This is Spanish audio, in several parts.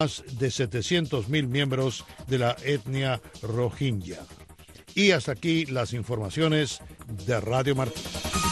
más de 700.000 miembros de la etnia rohingya. Y hasta aquí las informaciones de Radio Martí.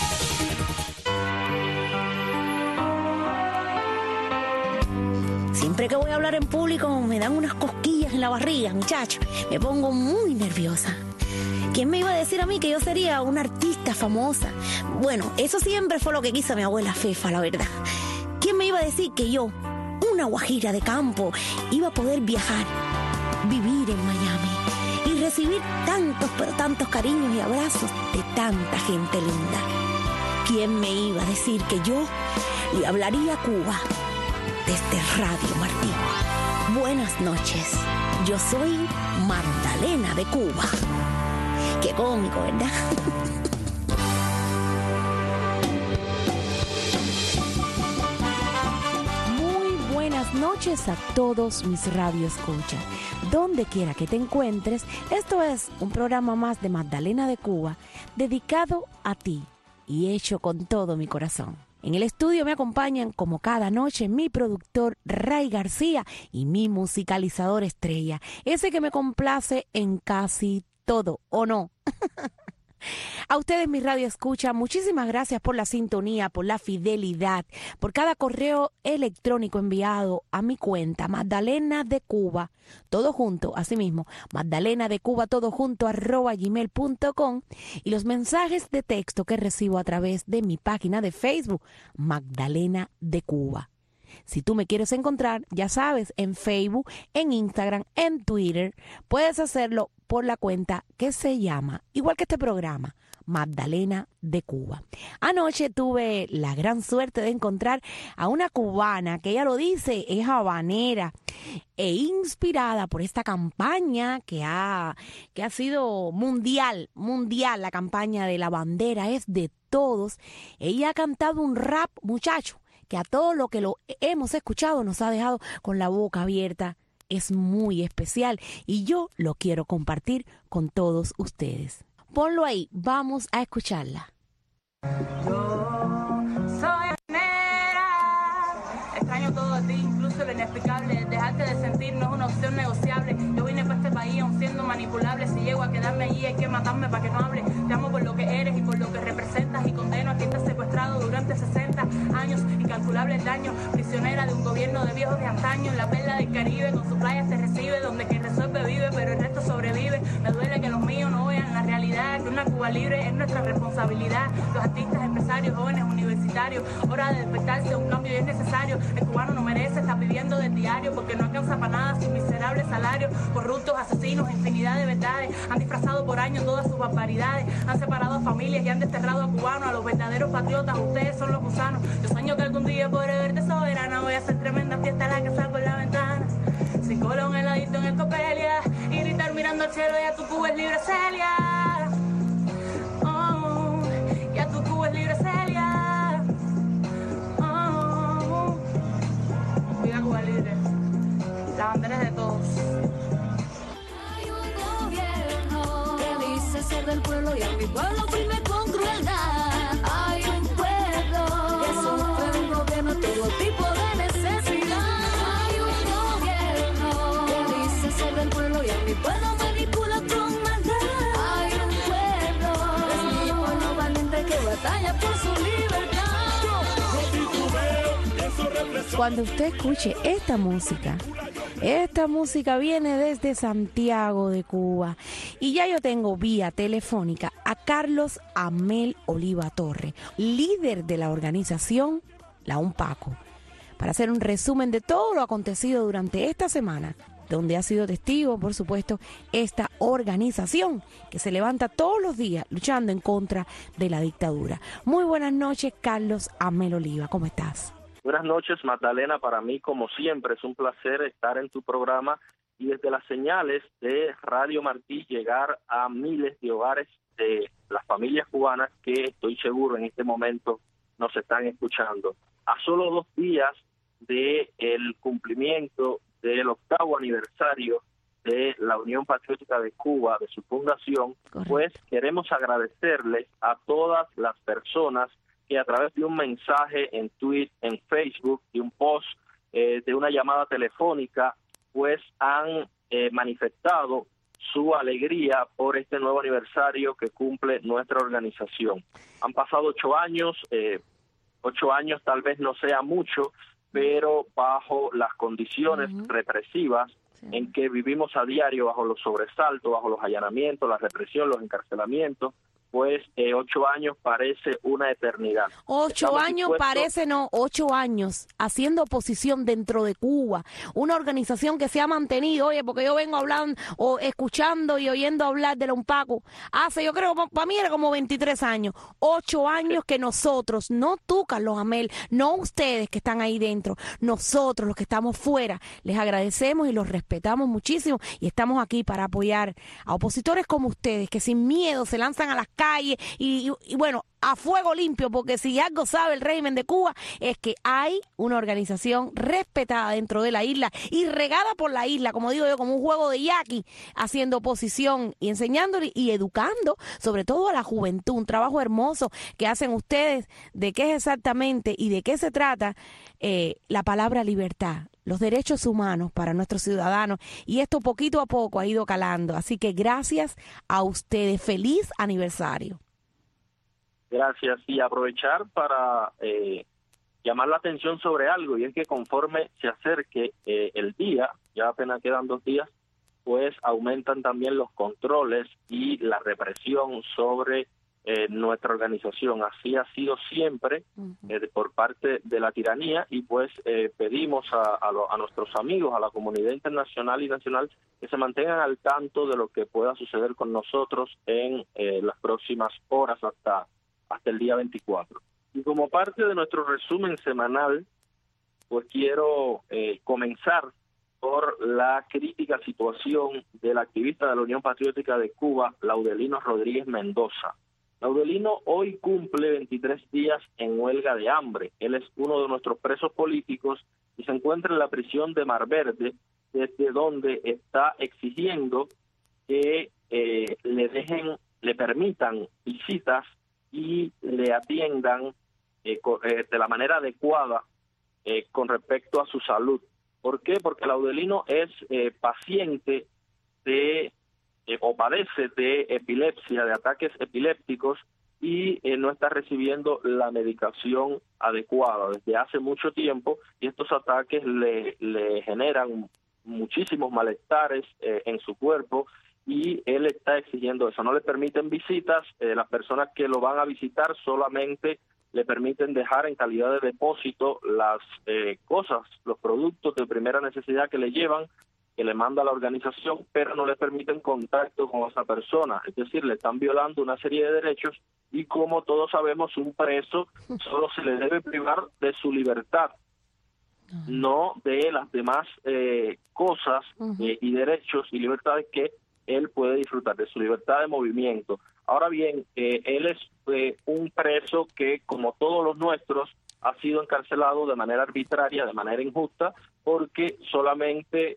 Siempre que voy a hablar en público me dan unas cosquillas en la barriga, muchacho. Me pongo muy nerviosa. ¿Quién me iba a decir a mí que yo sería una artista famosa? Bueno, eso siempre fue lo que quiso mi abuela Fefa, la verdad. ¿Quién me iba a decir que yo, una guajira de campo, iba a poder viajar, vivir en Miami y recibir tantos, pero tantos cariños y abrazos de tanta gente linda? ¿Quién me iba a decir que yo le hablaría a Cuba desde Radio Martí? Buenas noches, yo soy Magdalena de Cuba. Qué cómico, ¿verdad? Muy buenas noches a todos mis radioescuchas. Donde quiera que te encuentres, esto es un programa más de Magdalena de Cuba, dedicado a ti y hecho con todo mi corazón. En el estudio me acompañan, como cada noche, mi productor Ray García y mi musicalizador estrella, ese que me complace en casi todo, ¿o no? A ustedes, mi radio escucha, muchísimas gracias por la sintonía, por la fidelidad, por cada correo electrónico enviado a mi cuenta, Magdalena de Cuba, todo junto, así mismo, Magdalena de Cuba, todo junto, @gmail.com, y los mensajes de texto que recibo a través de mi página de Facebook, Magdalena de Cuba. Si tú me quieres encontrar, ya sabes, en Facebook, en Instagram, en Twitter, puedes hacerlo por la cuenta que se llama, igual que este programa, Magdalena de Cuba. Anoche tuve la gran suerte de encontrar a una cubana que, ella lo dice, es habanera e inspirada por esta campaña que ha sido mundial, la campaña de la bandera es de todos. Ella ha cantado un rap, muchacho, que a todo lo que lo hemos escuchado nos ha dejado con la boca abierta. Es muy especial y yo lo quiero compartir con todos ustedes. Ponlo ahí, vamos a escucharla. Yo soy nera, extraño todo de ti, incluso lo inexplicable. Dejarte de sentir no es una opción negociable. Yo vine para este país aún siendo manipulable. Si llego a quedarme allí hay que matarme para que no hable. Te amo por lo que eres y por lo que representas, y condeno a quien te ha secuestrado durante 60 años. Incalculables daños, prisionera de un gobierno de viejos de antaño. La perla del Caribe con sus playas te recibe, donde quien resuelve vive, pero el resto sobrevive. Me duele que los míos no vean la realidad, que una Cuba libre es nuestra responsabilidad. Los artistas, empresarios, jóvenes, universitarios, hora de despertarse, un cambio es necesario. El cubano no merece estar viviendo del diario, porque no alcanza para nada su miserable salario. Corruptos, asesinos, infinidad de verdades, han disfrazado por años todas sus barbaridades, han separado a familias y han desterrado a cubanos, a los verdaderos patriotas. Ustedes son los gusanos. Yo sueño que algún día podré verte soberana. Voy a hacer tremenda fiesta en la que salgo en la ventana, sin colón, heladito en el Copelia, y gritar mirando al cielo: ya tu Cuba es libre, Celia. Oh, ya tu Cuba es libre, Celia. Oh, viva Cuba libre, la bandera es de todos. Hay un gobierno que dice ser del pueblo y a mi pueblo oprime con crueldad. Hay un pueblo que sufre un gobierno, todo tipo de necesidad. Hay un gobierno que dice ser del pueblo y a mi pueblo manipula con maldad. Hay un pueblo, es mi pueblo valiente que batalla por su libertad. Cuando usted escuche esta música viene desde Santiago de Cuba, y ya yo tengo vía telefónica a Carlos Amel Oliva Torre, líder de la organización La UNPACO, para hacer un resumen de todo lo acontecido durante esta semana, donde ha sido testigo, por supuesto, esta organización que se levanta todos los días luchando en contra de la dictadura. Muy buenas noches, Carlos Amel Oliva, ¿cómo estás? Buenas noches, Magdalena. Para mí, como siempre, es un placer estar en tu programa y desde las señales de Radio Martí llegar a miles de hogares de las familias cubanas que estoy seguro en este momento nos están escuchando. A solo 2 días del cumplimiento del 8º aniversario de la Unión Patriótica de Cuba, de su fundación, correcto, pues queremos agradecerles a todas las personas que a través de un mensaje en Twitter, en Facebook, de un post de una llamada telefónica, pues han manifestado su alegría por este nuevo aniversario que cumple nuestra organización. Han pasado 8 años, 8 años tal vez no sea mucho, pero bajo las condiciones represivas en que vivimos a diario, bajo los sobresaltos, bajo los allanamientos, la represión, los encarcelamientos, pues 8 años parece una eternidad. 8 años parece, no, 8 años haciendo oposición dentro de Cuba, una organización que se ha mantenido, oye, porque yo vengo hablando o escuchando y oyendo hablar de la UNPACU hace, yo creo, para mí era como 23 años, 8 años que nosotros, no tú, Carlos Amel, no ustedes que están ahí dentro, nosotros los que estamos fuera, les agradecemos y los respetamos muchísimo y estamos aquí para apoyar a opositores como ustedes que sin miedo se lanzan a las calles y bueno, a fuego limpio, porque si algo sabe el régimen de Cuba es que hay una organización respetada dentro de la isla y regada por la isla, como digo yo, como un juego de yaqui, haciendo oposición y enseñando y educando, sobre todo a la juventud, un trabajo hermoso que hacen ustedes. ¿De qué es exactamente y de qué se trata la palabra libertad? Los derechos humanos para nuestros ciudadanos, y esto poquito a poco ha ido calando, así que gracias a ustedes, feliz aniversario. Gracias, y aprovechar para llamar la atención sobre algo, y es que conforme se acerque el día, ya apenas quedan 2 días, pues aumentan también los controles y la represión sobre nuestra organización. Así ha sido siempre por parte de la tiranía, y pues pedimos a nuestros amigos, a la comunidad internacional y nacional, que se mantengan al tanto de lo que pueda suceder con nosotros en las próximas horas hasta el día 24. Y como parte de nuestro resumen semanal, pues quiero comenzar por la crítica situación del activista de la Unión Patriótica de Cuba, Laudelino Rodríguez Mendoza. Laudelino hoy cumple 23 días en huelga de hambre. Él es uno de nuestros presos políticos y se encuentra en la prisión de Mar Verde, desde donde está exigiendo que le permitan visitas y le atiendan de la manera adecuada con respecto a su salud. ¿Por qué? Porque Laudelino es paciente o padece de epilepsia, de ataques epilépticos, y no está recibiendo la medicación adecuada desde hace mucho tiempo, y estos ataques le generan muchísimos malestares en su cuerpo, y él está exigiendo eso. No le permiten visitas, las personas que lo van a visitar solamente le permiten dejar en calidad de depósito las cosas, los productos de primera necesidad que le llevan, que le manda la organización, pero no le permiten contacto con esa persona. Es decir, le están violando una serie de derechos, y como todos sabemos, un preso solo se le debe privar de su libertad, no de las demás cosas y derechos y libertades que él puede disfrutar, de su libertad de movimiento. Ahora bien, él es un preso que, como todos los nuestros, ha sido encarcelado de manera arbitraria, de manera injusta, porque solamente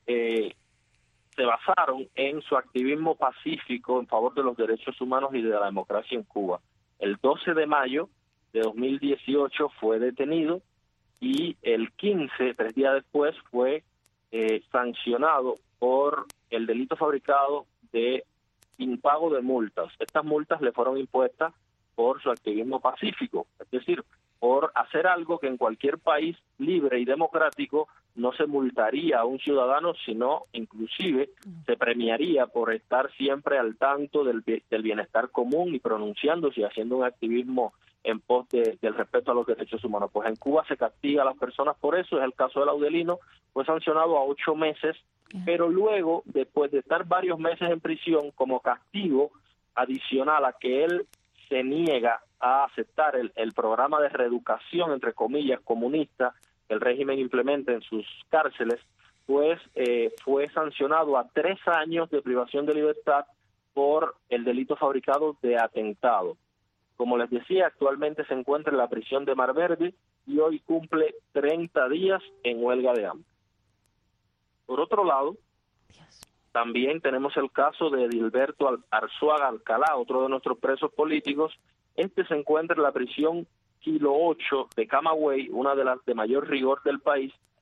se basaron en su activismo pacífico en favor de los derechos humanos y de la democracia en Cuba. El 12 de mayo de 2018 fue detenido, y el 15, 3 días después, fue sancionado por el delito fabricado de impago de multas. Estas multas le fueron impuestas por su activismo pacífico, es decir, por hacer algo que en cualquier país libre y democrático no se multaría a un ciudadano, sino inclusive se premiaría por estar siempre al tanto del bienestar común y pronunciándose y haciendo un activismo en pos del respeto a los derechos humanos. Pues en Cuba se castiga a las personas por eso. Es el caso de Laudelino, fue sancionado a 8 meses, pero luego, después de estar varios meses en prisión, como castigo adicional a que él se niega a aceptar el programa de reeducación, entre comillas, comunista, que el régimen implementa en sus cárceles, pues fue sancionado a 3 años de privación de libertad por el delito fabricado de atentado. Como les decía, actualmente se encuentra en la prisión de Mar Verde y hoy cumple 30 días en huelga de hambre. Por otro lado, también tenemos el caso de Edilberto Arzuaga Alcalá, otro de nuestros presos políticos. Este se encuentra en la prisión Kilo 8 de Camagüey, una de las de mayor rigor del país,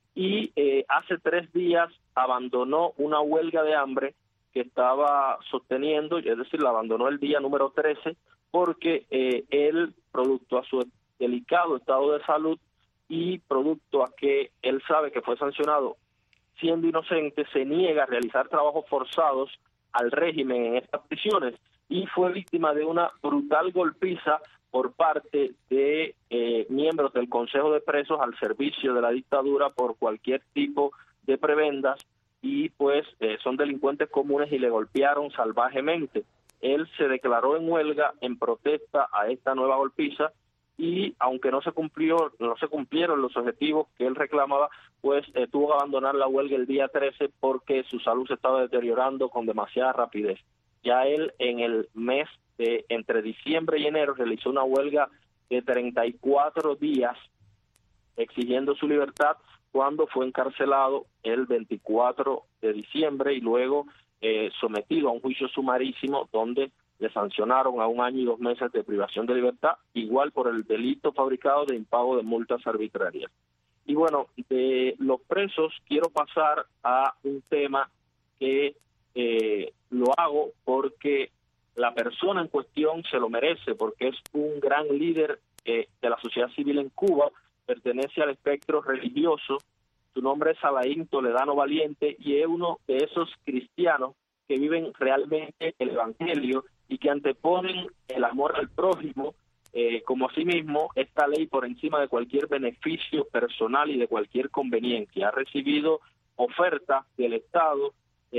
y hace 3 días abandonó una huelga de hambre que estaba sosteniendo, es decir, la abandonó el día número 13, porque él, producto a su delicado estado de salud y producto a que él sabe que fue sancionado siendo inocente, se niega a realizar trabajos forzados al régimen en estas prisiones y fue víctima de una brutal golpiza por parte de miembros del Consejo de Presos al servicio de la dictadura por cualquier tipo de prebendas y pues son delincuentes comunes y le golpearon salvajemente. Él se declaró en huelga en protesta a esta nueva golpiza y aunque no se cumplieron los objetivos que él reclamaba, pues tuvo que abandonar la huelga el día 13 porque su salud se estaba deteriorando con demasiada rapidez. Ya él en el mes de entre diciembre y enero realizó una huelga de 34 días exigiendo su libertad cuando fue encarcelado el 24 de diciembre y luego sometido a un juicio sumarísimo donde le sancionaron a 1 año y 2 meses de privación de libertad, igual por el delito fabricado de impago de multas arbitrarias. Y bueno, de los presos quiero pasar a un tema que lo hago porque la persona en cuestión se lo merece, porque es un gran líder de la sociedad civil en Cuba, pertenece al espectro religioso, su nombre es Alain Toledano Valiente y es uno de esos cristianos que viven realmente el evangelio y que anteponen el amor al prójimo como a sí mismo, esta ley por encima de cualquier beneficio personal y de cualquier conveniencia. Ha recibido ofertas del Estado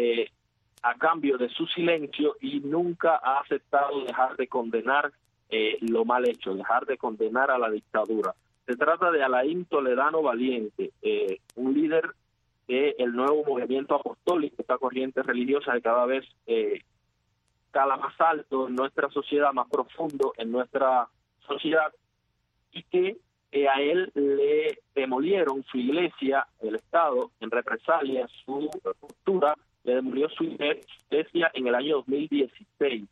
a cambio de su silencio y nunca ha aceptado dejar de condenar lo mal hecho, dejar de condenar a la dictadura. Se trata de Alain Toledano Valiente, un líder del nuevo movimiento apostólico, esta corriente religiosa que cada vez cala más alto en nuestra sociedad, más profundo en nuestra sociedad, y que a él le demolieron su iglesia, el Estado, en represalia, su postura, le demolió su iglesia en el año 2016.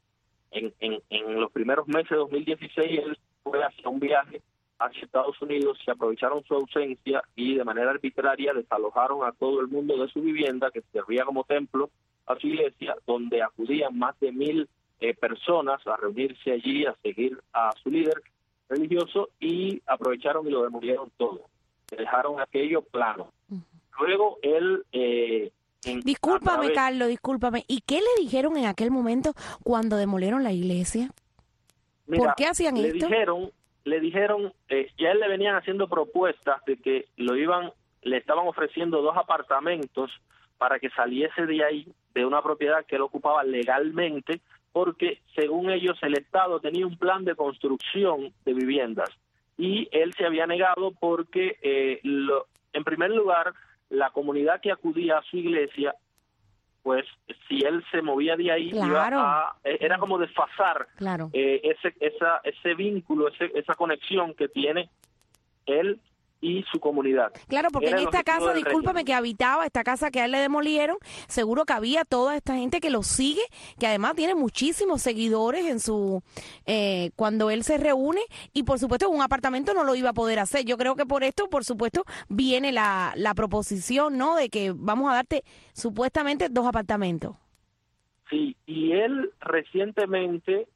En los primeros meses de 2016 él fue hacia un viaje hacia Estados Unidos, se aprovecharon su ausencia y de manera arbitraria desalojaron a todo el mundo de su vivienda, que servía como templo a su iglesia, donde acudían más de 1,000 personas a reunirse allí, a seguir a su líder religioso, y aprovecharon y lo demolieron todo. Dejaron aquello plano. Luego él... Discúlpame, Carlos, discúlpame. ¿Y qué le dijeron en aquel momento cuando demolieron la iglesia? Mira, ¿por qué hacían esto? Le dijeron, ya él le venían haciendo propuestas de que le estaban ofreciendo 2 apartamentos para que saliese de ahí, de una propiedad que él ocupaba legalmente, porque según ellos el Estado tenía un plan de construcción de viviendas y él se había negado porque, en primer lugar, la comunidad que acudía a su iglesia, pues si él se movía de ahí, claro, era como desfasar claro, ese vínculo, esa conexión que tiene él y su comunidad. Claro, porque en esta casa, discúlpame, que habitaba, esta casa que a él le demolieron, seguro que había toda esta gente que lo sigue, que además tiene muchísimos seguidores en su cuando él se reúne, y por supuesto un apartamento no lo iba a poder hacer. Yo creo que por esto, por supuesto, viene la proposición, ¿no?, de que vamos a darte supuestamente 2 apartamentos. Sí, y él recientemente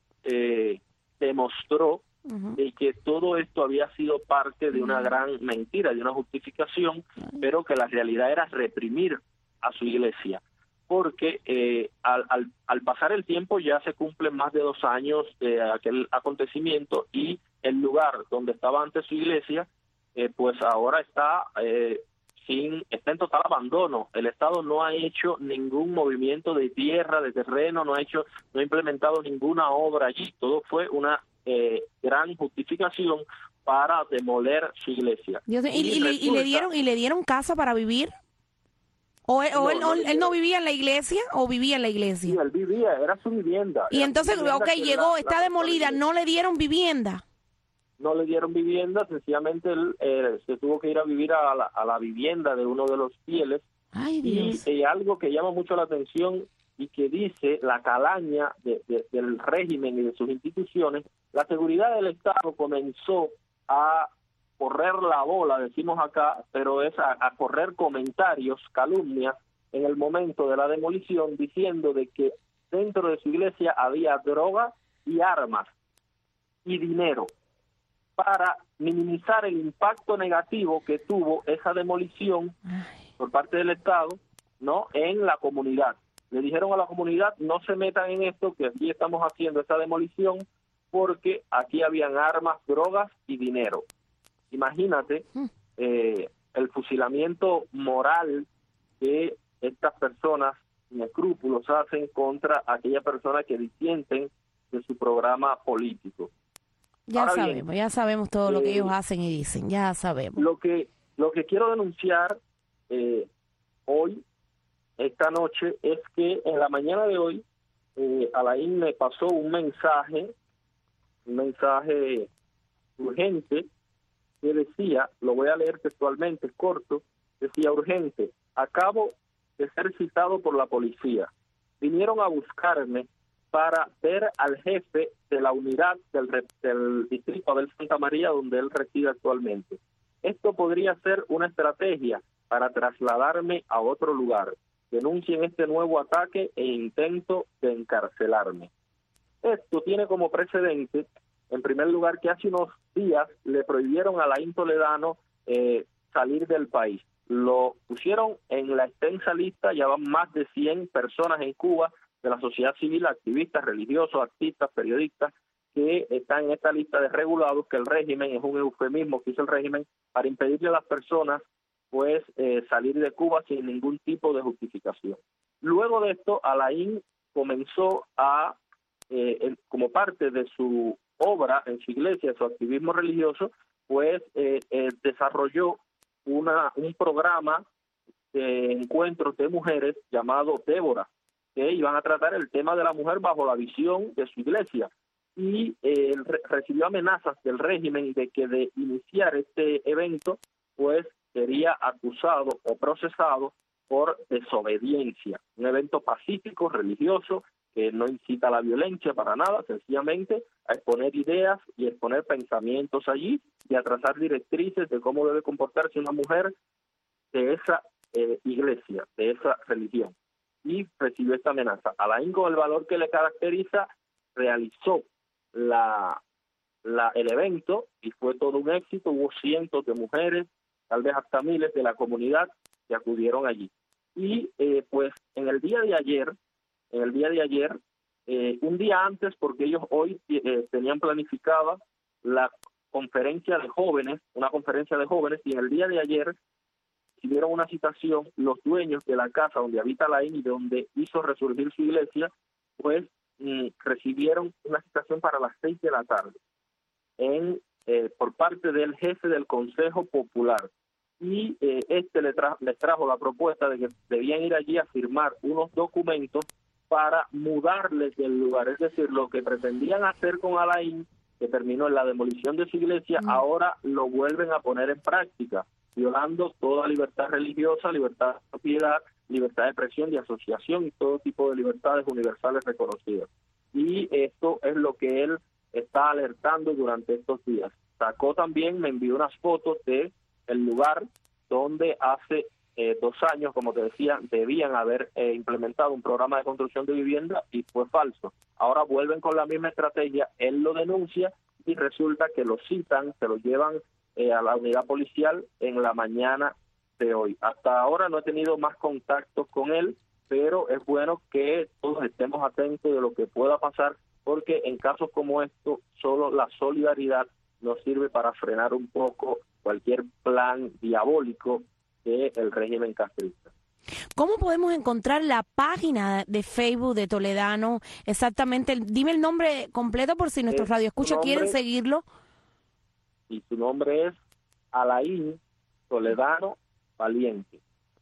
demostró de que todo esto había sido parte de una gran mentira, de una justificación, pero que la realidad era reprimir a su iglesia, porque al pasar el tiempo ya se cumplen más de 2 años de aquel acontecimiento y el lugar donde estaba antes su iglesia, pues ahora está en total abandono. El Estado no ha hecho ningún movimiento de tierra, de terreno, no ha implementado ninguna obra allí. Todo fue una gran justificación para demoler su iglesia. ¿Y le dieron casa para vivir? ¿Él no vivía en la iglesia o vivía en la iglesia? Sí, él vivía, era su vivienda. Y entonces, llegó, está demolida, ¿no le dieron vivienda? No le dieron vivienda, sencillamente él se tuvo que ir a vivir a la vivienda de uno de los fieles. Ay, Dios. Y algo que llama mucho la atención y que dice la calaña del régimen y de sus instituciones, la seguridad del Estado comenzó a correr la bola, decimos acá, pero es a correr comentarios, calumnias, en el momento de la demolición, diciendo de que dentro de su iglesia había droga y armas y dinero, para minimizar el impacto negativo que tuvo esa demolición por parte del Estado, ¿no?, en la comunidad. Le dijeron a la comunidad, no se metan en esto, que aquí estamos haciendo esa demolición, porque aquí habían armas, drogas y dinero. Imagínate el fusilamiento moral que estas personas sin escrúpulos hacen contra aquellas personas que disienten de su programa político. Ya sabemos todo lo que ellos hacen y dicen, ya sabemos. Lo que quiero denunciar hoy, esta noche, es que en la mañana de hoy, Alain me pasó un mensaje urgente, que decía, lo voy a leer textualmente, es corto, decía: urgente, acabo de ser citado por la policía. Vinieron a buscarme para ver al jefe de la unidad del distrito Abel Santa María, donde él reside actualmente. Esto podría ser una estrategia para trasladarme a otro lugar. Denuncien este nuevo ataque e intento de encarcelarme. Esto tiene como precedente, en primer lugar, que hace unos días le prohibieron a Alain Toledano salir del país. Lo pusieron en la extensa lista, ya van más de 100 personas en Cuba de la sociedad civil, activistas, religiosos, artistas, periodistas, que están en esta lista de regulados, que el régimen, es un eufemismo que hizo el régimen para impedirle a las personas pues salir de Cuba sin ningún tipo de justificación. Luego de esto, Alain comenzó a, como parte de su obra en su iglesia, su activismo religioso, pues desarrolló un programa de encuentros de mujeres llamado Débora, que iban a tratar el tema de la mujer bajo la visión de su iglesia. Y recibió amenazas del régimen de que de iniciar este evento, pues sería acusado o procesado por desobediencia. Un evento pacífico, religioso, que no incita a la violencia para nada, sencillamente a exponer ideas y exponer pensamientos allí y a trazar directrices de cómo debe comportarse una mujer de esa iglesia, de esa religión. Y recibió esta amenaza. Alain, con el valor que le caracteriza, realizó el evento y fue todo un éxito. Hubo cientos de mujeres, tal vez hasta miles de la comunidad que acudieron allí. Y pues en el día de ayer, un día antes, porque ellos hoy tenían planificada la conferencia de jóvenes, una conferencia de jóvenes, y en el día de ayer recibieron una citación, los dueños de la casa donde habita Alain y de donde hizo resurgir su iglesia, pues recibieron una citación para las 6 de la tarde por parte del jefe del Consejo Popular. Y les trajo la propuesta de que debían ir allí a firmar unos documentos para mudarles del lugar. Es decir, lo que pretendían hacer con Alain, que terminó en la demolición de su iglesia, ahora lo vuelven a poner en práctica, violando toda libertad religiosa, libertad de propiedad, libertad de expresión, de asociación y todo tipo de libertades universales reconocidas. Y esto es lo que él está alertando durante estos días. Sacó también, me envió unas fotos de el lugar donde hace 2 años, como te decía, debían haber implementado un programa de construcción de vivienda y fue falso. Ahora vuelven con la misma estrategia, él lo denuncia y resulta que lo citan, se lo llevan a la unidad policial en la mañana de hoy. Hasta ahora no he tenido más contactos con él, pero es bueno que todos estemos atentos de lo que pueda pasar, porque en casos como estos, solo la solidaridad nos sirve para frenar un poco cualquier plan diabólico del régimen castrista. ¿Cómo podemos encontrar la página de Facebook de Toledano? Exactamente, dime el nombre completo por si nuestros radioescuchas quieren seguirlo. Y su nombre es Alain Toledano Valiente.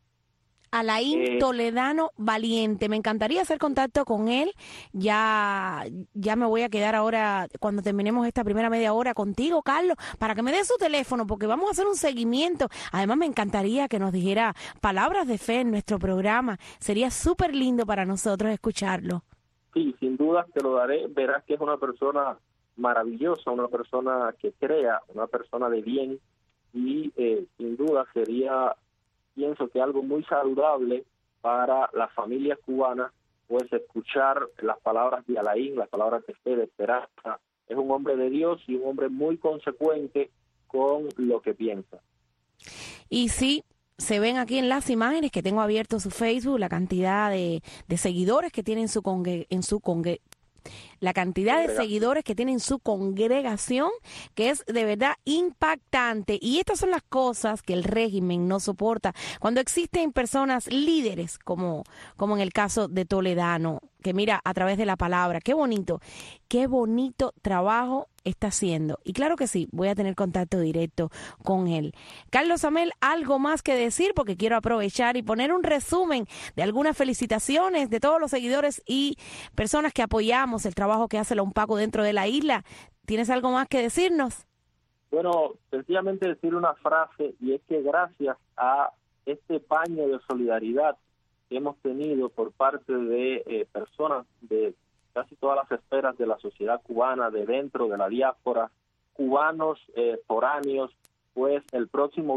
Alain Toledano Valiente. Me encantaría hacer contacto con él. Ya me voy a quedar ahora, cuando terminemos esta primera media hora, contigo, Carlos, para que me dé su teléfono, porque vamos a hacer un seguimiento. Además, me encantaría que nos dijera palabras de fe en nuestro programa. Sería súper lindo para nosotros escucharlo. Sí, sin duda te lo daré. Verás que es una persona maravillosa, una persona que crea, una persona de bien, y sin duda sería, pienso que algo muy saludable para las familias cubanas, pues escuchar las palabras de Alain, las palabras de fe, de esperanza. Es un hombre de Dios y un hombre muy consecuente con lo que piensa. Y sí, se ven aquí en las imágenes que tengo abierto su Facebook la cantidad de seguidores que tiene la cantidad de seguidores que tiene en su congregación, que es de verdad impactante. Y estas son las cosas que el régimen no soporta cuando existen personas líderes, como en el caso de Toledano, que mira a través de la palabra. Qué bonito trabajo está haciendo. Y claro que sí, voy a tener contacto directo con él. Carlos Amel, algo más que decir, porque quiero aprovechar y poner un resumen de algunas felicitaciones de todos los seguidores y personas que apoyamos el trabajo que hace la UNPACU dentro de la isla. ¿Tienes algo más que decirnos? Bueno, sencillamente decir una frase, y es que gracias a este baño de solidaridad que hemos tenido por parte de personas de casi todas las esferas de la sociedad cubana, de dentro de la diáspora, cubanos foráneos, pues el próximo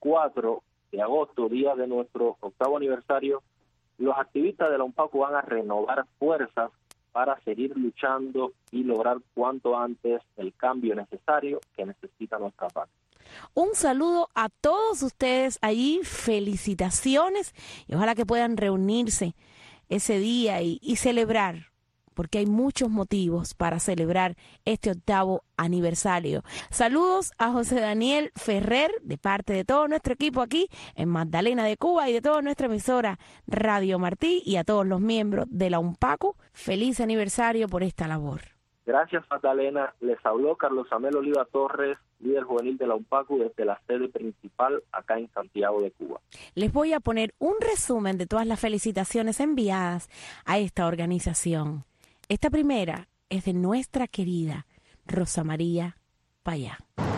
24 de agosto, día de nuestro 8º aniversario, los activistas de la UNPACU van a renovar fuerzas para seguir luchando y lograr cuanto antes el cambio necesario que necesita nuestra patria. Un saludo a todos ustedes allí, felicitaciones y ojalá que puedan reunirse ese día y celebrar, porque hay muchos motivos para celebrar este 8º aniversario. Saludos a José Daniel Ferrer de parte de todo nuestro equipo aquí en Magdalena de Cuba y de toda nuestra emisora Radio Martí, y a todos los miembros de la UNPACU. Feliz aniversario por esta labor. Gracias, Magdalena. Les habló Carlos Amel Oliva Torres, líder juvenil de la UNPACU desde la sede principal acá en Santiago de Cuba. Les voy a poner un resumen de todas las felicitaciones enviadas a esta organización. Esta primera es de nuestra querida Rosa María Payá.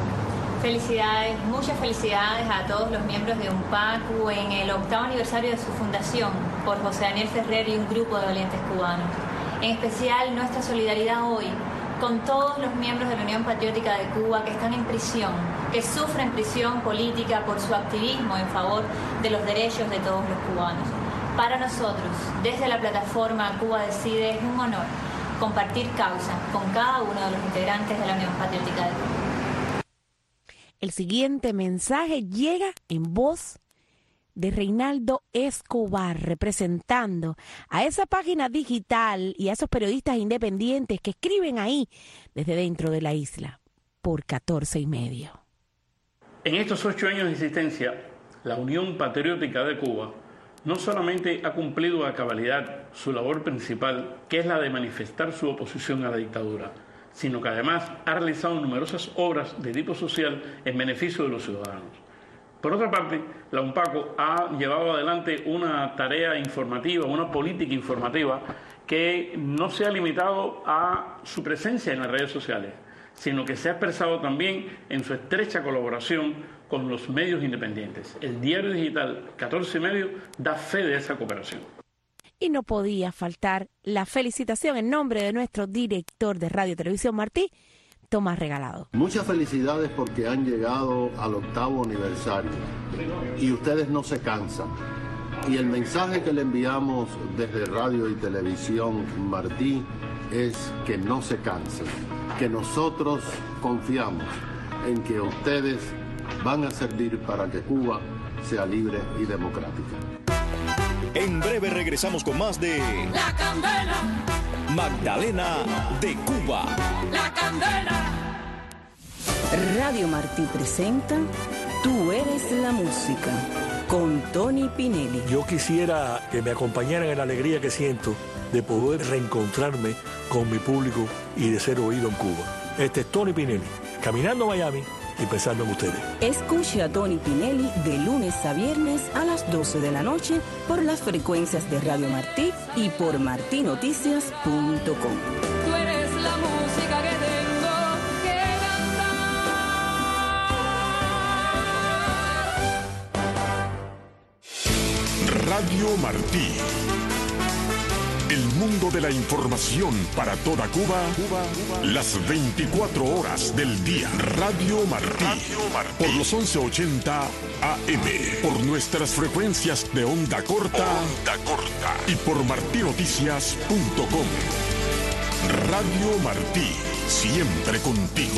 Felicidades, muchas felicidades a todos los miembros de UNPACU en el 8º aniversario de su fundación por José Daniel Ferrer y un grupo de valientes cubanos. En especial nuestra solidaridad hoy con todos los miembros de la Unión Patriótica de Cuba que están en prisión, que sufren prisión política por su activismo en favor de los derechos de todos los cubanos. Para nosotros, desde la plataforma Cuba Decide, es un honor compartir causa con cada uno de los integrantes de la Unión Patriótica de Cuba. El siguiente mensaje llega en voz de Reinaldo Escobar, representando a esa página digital y a esos periodistas independientes que escriben ahí desde dentro de la isla por 14 y medio. En estos 8 años de existencia, la Unión Patriótica de Cuba no solamente ha cumplido a cabalidad su labor principal, que es la de manifestar su oposición a la dictadura, sino que además ha realizado numerosas obras de tipo social en beneficio de los ciudadanos. Por otra parte, la UNPACU ha llevado adelante una tarea informativa, una política informativa que no se ha limitado a su presencia en las redes sociales, sino que se ha expresado también en su estrecha colaboración con los medios independientes. El diario digital 14 y medio da fe de esa cooperación. Y no podía faltar la felicitación en nombre de nuestro director de Radio y Televisión Martí, Tomás Regalado. Muchas felicidades porque han llegado al 8º aniversario y ustedes no se cansan. Y el mensaje que le enviamos desde Radio y Televisión Martí es que no se cansen, que nosotros confiamos en que ustedes van a servir para que Cuba sea libre y democrática. En breve regresamos con más de La Candela, Magdalena de Cuba. La Candela. Radio Martí presenta Tú eres la música, con Tony Pinelli. Yo quisiera que me acompañaran en la alegría que siento de poder reencontrarme con mi público y de ser oído en Cuba. Este es Tony Pinelli, caminando a Miami y pensando en ustedes. Escuche a Tony Pinelli de lunes a viernes a las 12 de la noche por las frecuencias de Radio Martí y por martinoticias.com. Tú eres la música que tengo que cantar. Radio Martí. El mundo de la información para toda Cuba, las 24 horas del día. Radio Martí, por los 1180 AM, por nuestras frecuencias de onda corta y por martinoticias.com. Radio Martí, siempre contigo.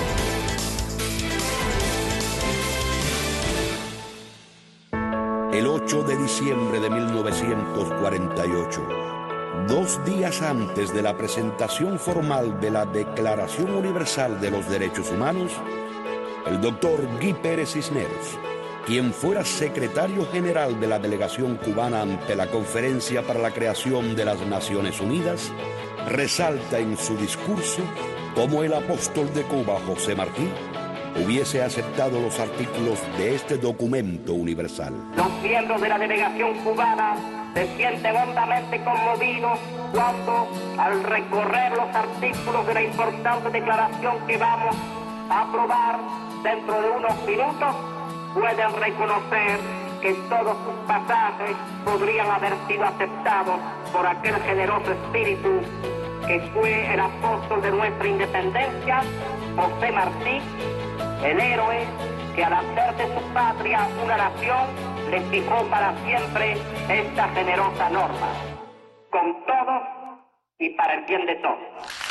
El 8 de diciembre de 1948, 2 días antes de la presentación formal de la Declaración Universal de los Derechos Humanos, el doctor Guy Pérez Cisneros, quien fuera secretario general de la delegación cubana ante la Conferencia para la Creación de las Naciones Unidas, resalta en su discurso cómo el apóstol de Cuba, José Martí, hubiese aceptado los artículos de este documento universal. Los miembros de la delegación cubana se sienten hondamente conmovidos cuando, al recorrer los artículos de la importante declaración que vamos a aprobar dentro de unos minutos, pueden reconocer que todos sus pasajes podrían haber sido aceptados por aquel generoso espíritu que fue el apóstol de nuestra independencia, José Martí, el héroe que al hacer de su patria una nación le fijó para siempre esta generosa norma, con todos y para el bien de todos.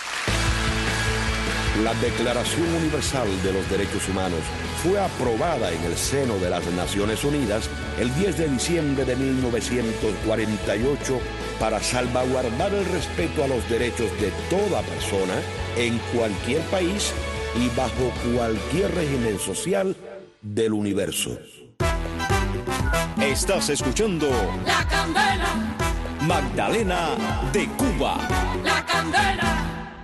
La Declaración Universal de los Derechos Humanos fue aprobada en el seno de las Naciones Unidas el 10 de diciembre de 1948 para salvaguardar el respeto a los derechos de toda persona en cualquier país y bajo cualquier régimen social del universo. Estás escuchando La Candela, Magdalena de Cuba. La Candela.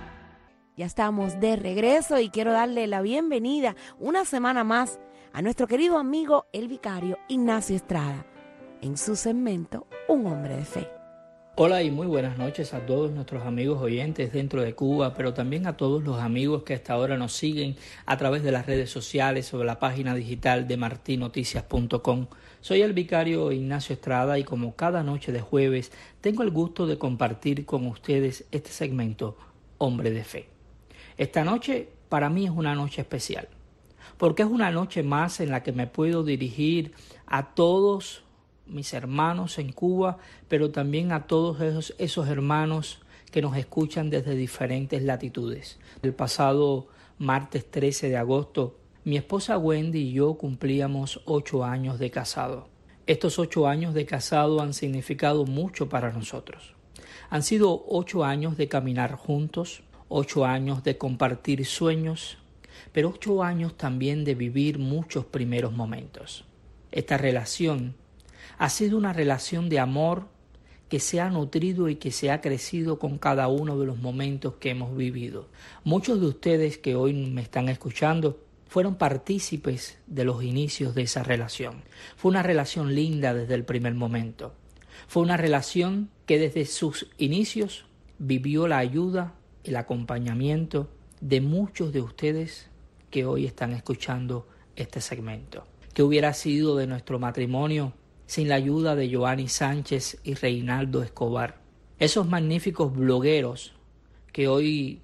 Ya estamos de regreso y quiero darle la bienvenida una semana más a nuestro querido amigo el vicario Ignacio Estrada en su segmento Un Hombre de Fe. Hola y muy buenas noches a todos nuestros amigos oyentes dentro de Cuba, pero también a todos los amigos que hasta ahora nos siguen a través de las redes sociales o de la página digital de martinoticias.com. Soy el vicario Ignacio Estrada y como cada noche de jueves tengo el gusto de compartir con ustedes este segmento Hombre de Fe. Esta noche para mí es una noche especial, porque es una noche más en la que me puedo dirigir a todos mis hermanos en Cuba, pero también a todos esos hermanos que nos escuchan desde diferentes latitudes. El pasado martes 13 de agosto, mi esposa Wendy y yo cumplíamos 8 años de casado. Estos 8 años de casado han significado mucho para nosotros. Han sido 8 años de caminar juntos, 8 años de compartir sueños, pero 8 años también de vivir muchos primeros momentos. Esta relación ha sido una relación de amor que se ha nutrido y que se ha crecido con cada uno de los momentos que hemos vivido. Muchos de ustedes que hoy me están escuchando fueron partícipes de los inicios de esa relación. Fue una relación linda desde el primer momento. Fue una relación que desde sus inicios vivió la ayuda, el acompañamiento de muchos de ustedes que hoy están escuchando este segmento. ¿Qué hubiera sido de nuestro matrimonio sin la ayuda de Joanny Sánchez y Reinaldo Escobar? Esos magníficos blogueros que hoy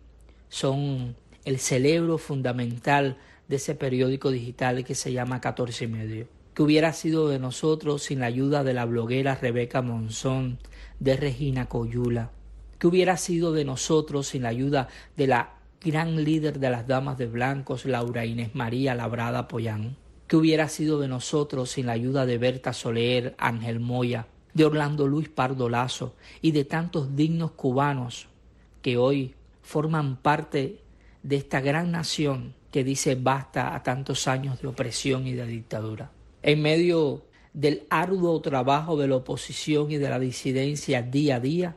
son el cerebro fundamental de ese periódico digital que se llama 14 y medio. ¿Qué hubiera sido de nosotros sin la ayuda de la bloguera Rebeca Monzón, de Regina Coyula? ¿Qué hubiera sido de nosotros sin la ayuda de la gran líder de las Damas de Blancos, Laura Inés María Labrada Pollán? ¿Qué hubiera sido de nosotros sin la ayuda de Berta Soler, Ángel Moya, de Orlando Luis Pardo Lazo y de tantos dignos cubanos que hoy forman parte de esta gran nación que dice basta a tantos años de opresión y de dictadura? En medio del arduo trabajo de la oposición y de la disidencia día a día,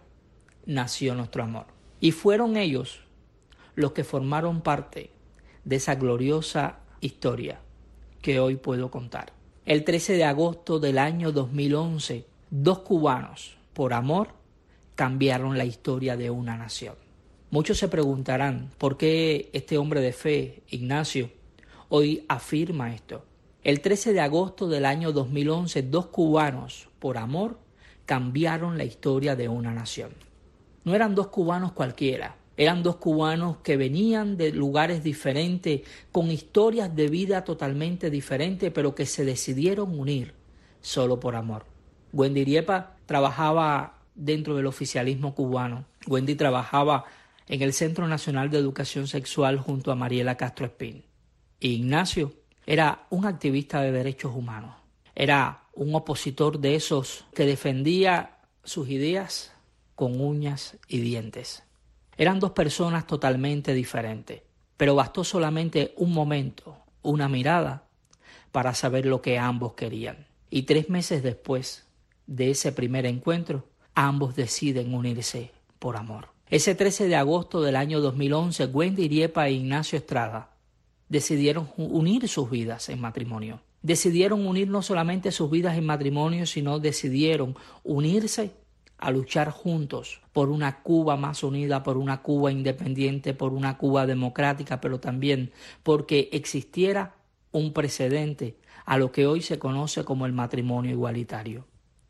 nació nuestro amor. Y fueron ellos los que formaron parte de esa gloriosa historia que hoy puedo contar. El 13 de agosto del año 2011, 2 cubanos, por amor, cambiaron la historia de una nación. Muchos se preguntarán por qué este hombre de fe, Ignacio, hoy afirma esto. El 13 de agosto del año 2011, 2 cubanos, por amor, cambiaron la historia de una nación. no eran dos cubanos cualquiera. Eran dos cubanos que venían de lugares diferentes, con historias de vida totalmente diferentes, pero que se decidieron unir solo por amor. Wendy Iriepah trabajaba dentro del oficialismo cubano. Wendy trabajaba en el Centro Nacional de Educación Sexual junto a Mariela Castro Espín. Y Ignacio era un activista de derechos humanos. Era un opositor de esos que defendía sus ideas con uñas y dientes. Eran dos personas totalmente diferentes, pero bastó solamente un momento, una mirada, para saber lo que ambos querían. Y 3 meses después de ese primer encuentro, ambos deciden unirse por amor. Ese 13 de agosto del año 2011, Wendy Iriepah e Ignacio Estrada decidieron unir sus vidas en matrimonio. Decidieron unir no solamente sus vidas en matrimonio, sino decidieron unirse a luchar juntos por una Cuba más unida, por una Cuba independiente, por una Cuba democrática, pero también porque existiera un precedente a lo que hoy se conoce como el matrimonio igualitario.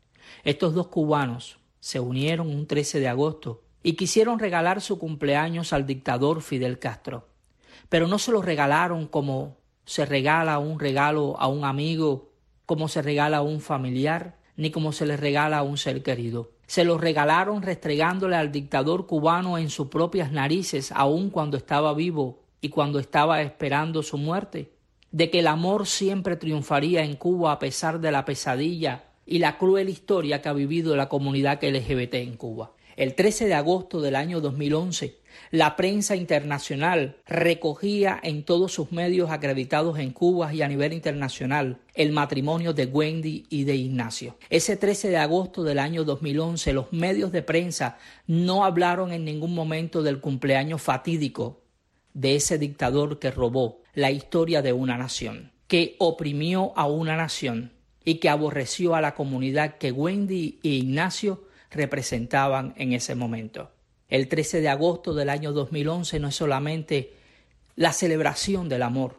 Estos dos cubanos se unieron un 13 de agosto y quisieron regalar su cumpleaños al dictador Fidel Castro, pero no se lo regalaron como se regala un regalo a un amigo, como se regala a un familiar, ni como se le regala a un ser querido. Se lo regalaron restregándole al dictador cubano en sus propias narices, aun cuando estaba vivo y cuando estaba esperando su muerte, de que el amor siempre triunfaría en Cuba a pesar de la pesadilla y la cruel historia que ha vivido la comunidad LGBT en Cuba. El 13 de agosto del año 2011, la prensa internacional recogía en todos sus medios acreditados en Cuba y a nivel internacional el matrimonio de Wendy y de Ignacio. Ese 13 de agosto del año 2011, los medios de prensa no hablaron en ningún momento del cumpleaños fatídico de ese dictador que robó la historia de una nación, que oprimió a una nación y que aborreció a la comunidad que Wendy e Ignacio representaban en ese momento. El 13 de agosto del año 2011 no es solamente la celebración del amor,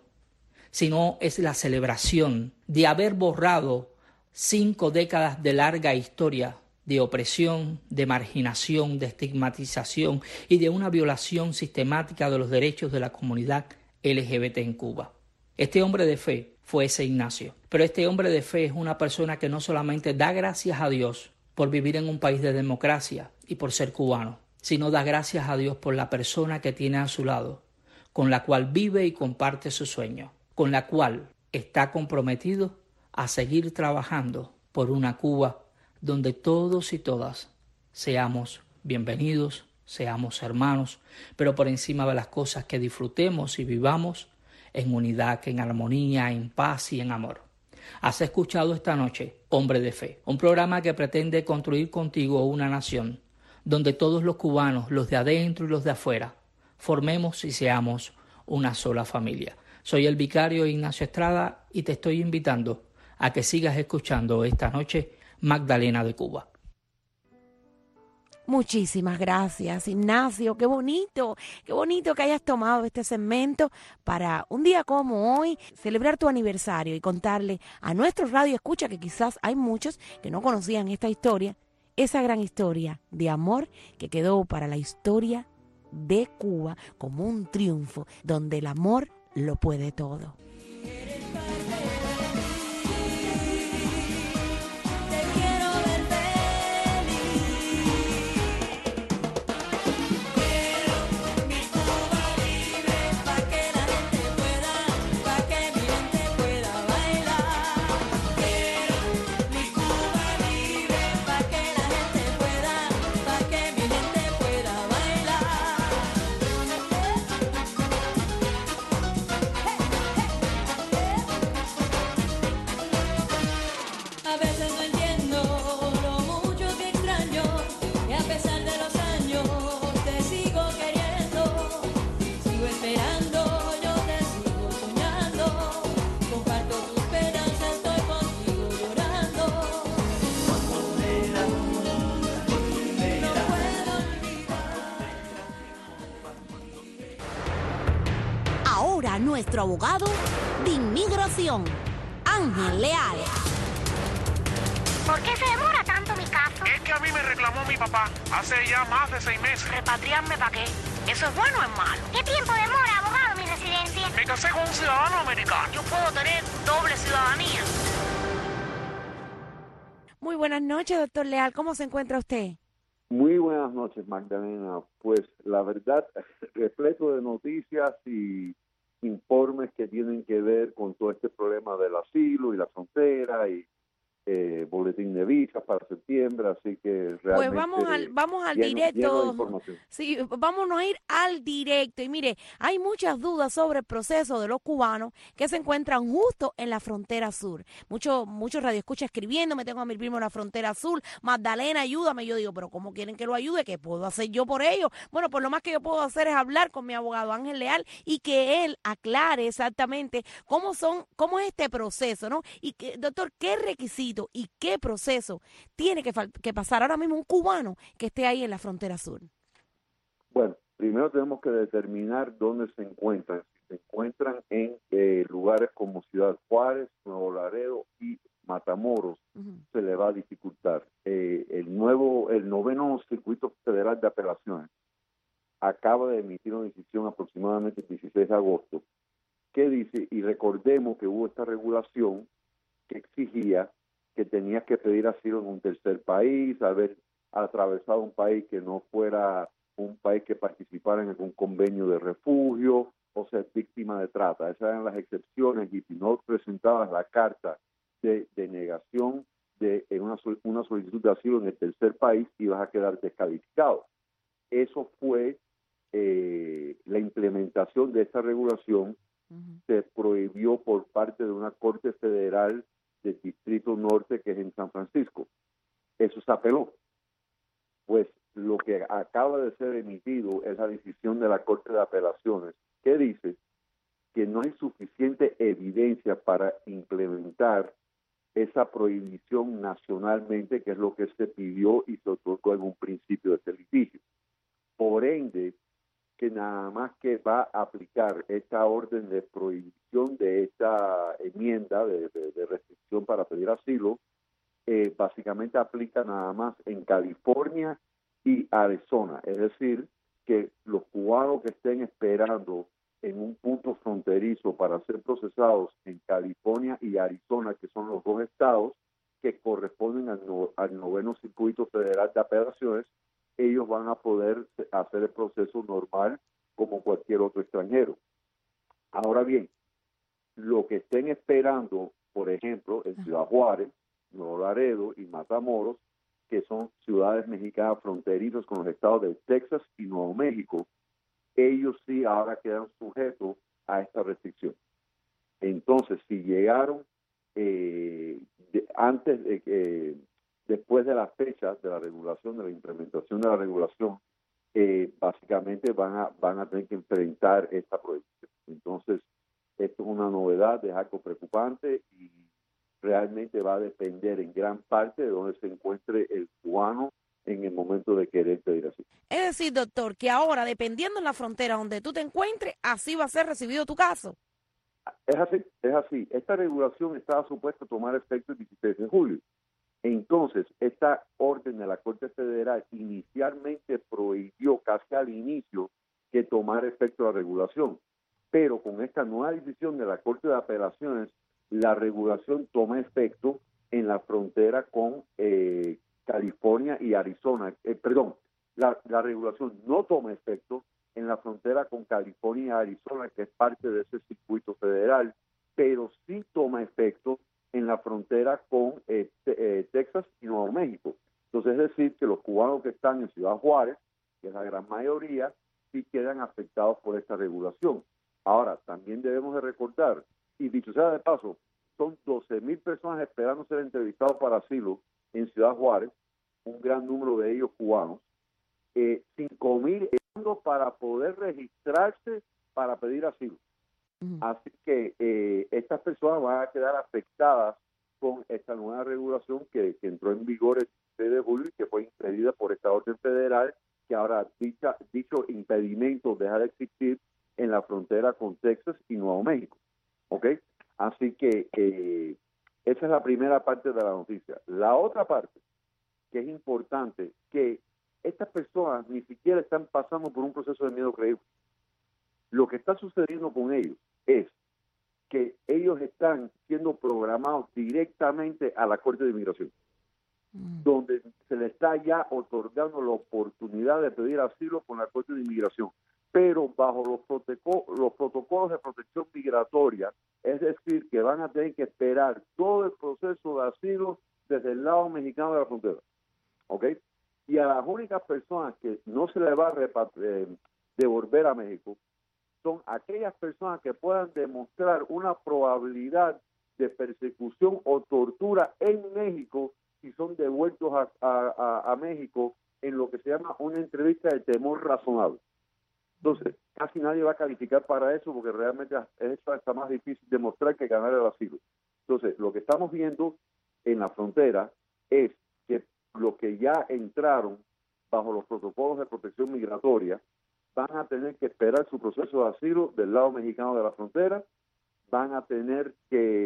sino es la celebración de haber borrado 5 décadas de larga historia de opresión, de marginación, de estigmatización y de una violación sistemática de los derechos de la comunidad LGBT en Cuba. Este hombre de fe fue ese Ignacio, pero este hombre de fe es una persona que no solamente da gracias a Dios por vivir en un país de democracia y por ser cubano, sino da gracias a Dios por la persona que tiene a su lado, con la cual vive y comparte su sueño, con la cual está comprometido a seguir trabajando por una Cuba donde todos y todas seamos bienvenidos, seamos hermanos, pero por encima de las cosas que disfrutemos y vivamos en unidad, en armonía, en paz y en amor. Has escuchado esta noche Hombre de Fe, un programa que pretende construir contigo una nación donde todos los cubanos, los de adentro y los de afuera, formemos y seamos una sola familia. Soy el vicario Ignacio Estrada y te estoy invitando a que sigas escuchando esta noche Magdalena de Cuba. Muchísimas gracias, Ignacio. Qué bonito que hayas tomado este segmento para un día como hoy, celebrar tu aniversario y contarle a nuestros radio escucha, que quizás hay muchos que no conocían esta historia, esa gran historia de amor que quedó para la historia de Cuba como un triunfo donde el amor lo puede todo. Nuestro abogado de inmigración, Ángel Leal. ¿Por qué se demora tanto mi caso? Es que a mí me reclamó mi papá hace ya más de 6 meses. ¿Repatriarme para qué? ¿Eso es bueno o es malo? ¿Qué tiempo demora, abogado, mi residencia? Me casé con un ciudadano americano. Yo puedo tener doble ciudadanía. Muy buenas noches, doctor Leal. ¿Cómo se encuentra usted? Muy buenas noches, Magdalena. Pues la verdad, repleto de noticias y informes que tienen que ver con todo este problema del asilo y la frontera y boletín de visas para septiembre, así que realmente pues vamos al directo. Sí, vámonos a ir al directo. Y mire, hay muchas dudas sobre el proceso de los cubanos que se encuentran justo en la frontera sur. Muchos radioescuchas escribiendo, me tengo a mi primo en la frontera sur, Magdalena, ayúdame. Yo digo, pero ¿cómo quieren que lo ayude? ¿Qué puedo hacer yo por ellos? Bueno, pues lo más que yo puedo hacer es hablar con mi abogado Ángel Leal y que él aclare exactamente cómo es este proceso, ¿no? Y que, doctor, ¿qué requisitos y qué proceso tiene que pasar ahora mismo un cubano que esté ahí en la frontera sur? Bueno, primero tenemos que determinar dónde se encuentran. Si se encuentran en lugares como Ciudad Juárez, Nuevo Laredo y Matamoros, se le va a dificultar. El noveno Circuito Federal de Apelaciones acaba de emitir una decisión aproximadamente el 16 de agosto que dice, y recordemos que hubo esta regulación que exigía que tenías que pedir asilo en un tercer país, haber atravesado un país que no fuera un país que participara en algún convenio de refugio o ser víctima de trata. Esas eran las excepciones, y si no presentabas la carta de negación de una solicitud de asilo en el tercer país, ibas a quedar descalificado. Eso fue la implementación de esta regulación. Se prohibió por parte de una corte federal del Distrito Norte, que es en San Francisco. Eso se apeló. Pues lo que acaba de ser emitido es la decisión de la Corte de Apelaciones, que dice que no hay suficiente evidencia para implementar esa prohibición nacionalmente, que es lo que se pidió y se otorgó en un principio de este litigio. Por ende, que nada más que va a aplicar esta orden de prohibición de esta enmienda de restricción para pedir asilo, básicamente aplica nada más en California y Arizona. Es decir, que los cubanos que estén esperando en un punto fronterizo para ser procesados en California y Arizona, que son los dos estados que corresponden al noveno Circuito Federal de Apelaciones, ellos van a poder hacer el proceso normal como cualquier otro extranjero. Ahora bien, lo que estén esperando, por ejemplo, en Ciudad Juárez, Nuevo Laredo y Matamoros, que son ciudades mexicanas fronterizas con los estados de Texas y Nuevo México, ellos sí ahora quedan sujetos a esta restricción. Entonces, si llegaron después de las fechas de la regulación, de la implementación de la regulación, básicamente van a tener que enfrentar esta prohibición. Entonces, esto es una novedad, es algo preocupante y realmente va a depender en gran parte de dónde se encuentre el cubano en el momento de querer pedir asilo. Es decir, doctor, que ahora, dependiendo en la frontera donde tú te encuentres, así va a ser recibido tu caso. Es así. Esta regulación estaba supuesta a tomar efecto el 16 de julio. Entonces, esta orden de la Corte Federal inicialmente prohibió casi al inicio que tomara efecto la regulación. Pero con esta nueva decisión de la Corte de Apelaciones, la regulación toma efecto en la frontera con California y Arizona. La regulación no toma efecto en la frontera con California y Arizona, que es parte de ese circuito federal, pero sí toma efecto en la frontera con Texas y Nuevo México. Entonces, es decir, que los cubanos que están en Ciudad Juárez, que es la gran mayoría, sí quedan afectados por esta regulación. Ahora, también debemos de recordar, y dicho sea de paso, son 12,000 personas esperando ser entrevistados para asilo en Ciudad Juárez, un gran número de ellos cubanos, 5,000 esperando para poder registrarse para pedir asilo. Así que estas personas van a quedar afectadas con esta nueva regulación que entró en vigor el 6 de julio y que fue impedida por esta orden federal, que ahora dicho impedimento deja de existir en la frontera con Texas y Nuevo México. ¿Ok? Así que esa es la primera parte de la noticia. La otra parte que es importante, que estas personas ni siquiera están pasando por un proceso de miedo creíble. Lo que está sucediendo con ellos es que ellos están siendo programados directamente a la Corte de Inmigración, donde se les está ya otorgando la oportunidad de pedir asilo con la Corte de Inmigración, pero bajo los protocolos de protección migratoria, es decir, que van a tener que esperar todo el proceso de asilo desde el lado mexicano de la frontera. ¿Ok? Y a las únicas personas que no se les va a devolver a México son aquellas personas que puedan demostrar una probabilidad de persecución o tortura en México si son devueltos a México en lo que se llama una entrevista de temor razonable. Entonces, casi nadie va a calificar para eso porque realmente eso está más difícil demostrar que ganar el asilo. Entonces, lo que estamos viendo en la frontera es que los que ya entraron bajo los protocolos de protección migratoria van a tener que esperar su proceso de asilo del lado mexicano de la frontera, van a tener